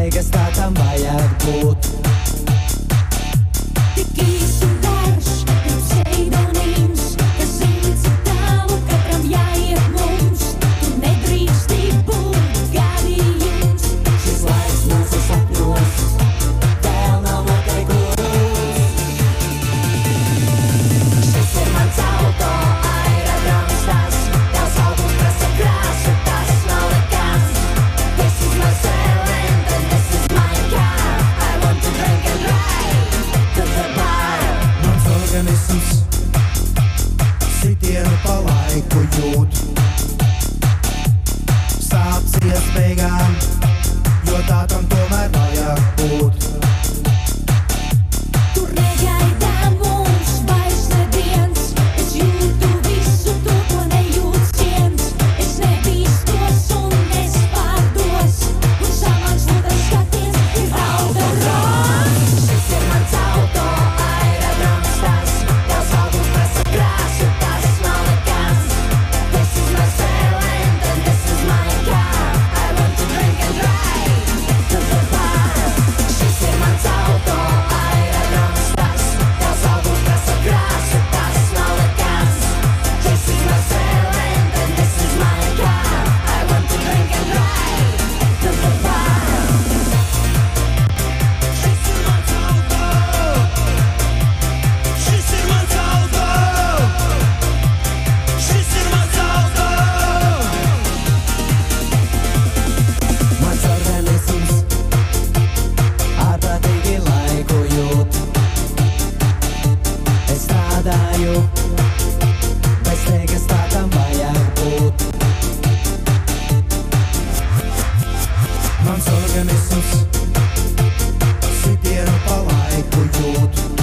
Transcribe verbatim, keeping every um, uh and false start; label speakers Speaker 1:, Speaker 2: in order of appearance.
Speaker 1: steigas, tā tam vajag būt.
Speaker 2: Tik īs un garš ir pseidonīms, kas zina, cik tālu katram jāiet mums. Tu nedrīksti būt gadījums.
Speaker 1: Šis laiks mūsu sapņos vēl nav noteikums.
Speaker 2: Šis ir mans auto, aerodroms tas, tavs augums prasa krāsu, tas nav nekas. This is my Saarland and this is my car. I want to drink and drive to the bar.
Speaker 1: Mans organisms sitienu pa laiku jūt. Sāps ies beigām, jo tā tam tomēr vajag būt.
Speaker 2: Tur negaidā mums vairs neviens. Es jūtu visu to, ko nejūt ciens. Es nebīstos un nespārdos, un savāds otrs skaties ir autodroms. Šis ir mans auto, aerodroms tas, tavs augums prasa krāsu, tas nav nekas. This is my Saarland and this is my car. I want to drink and drive to the bar. Šis ir mans auto, aerodroms tas, tavs augums prasa krāsu, tas nav nekas. This is my Saarland and this is my car. I want to drink and drive to the bar.
Speaker 3: Šis ir mans auto. Šis ir mans auto. Šis ir mans auto.
Speaker 1: Mans organisms ārprātīgi laiku jūt. Es strādāju, bez steigas, tā tam vajag būt. Mans organisms sitienu pa laiku jūt.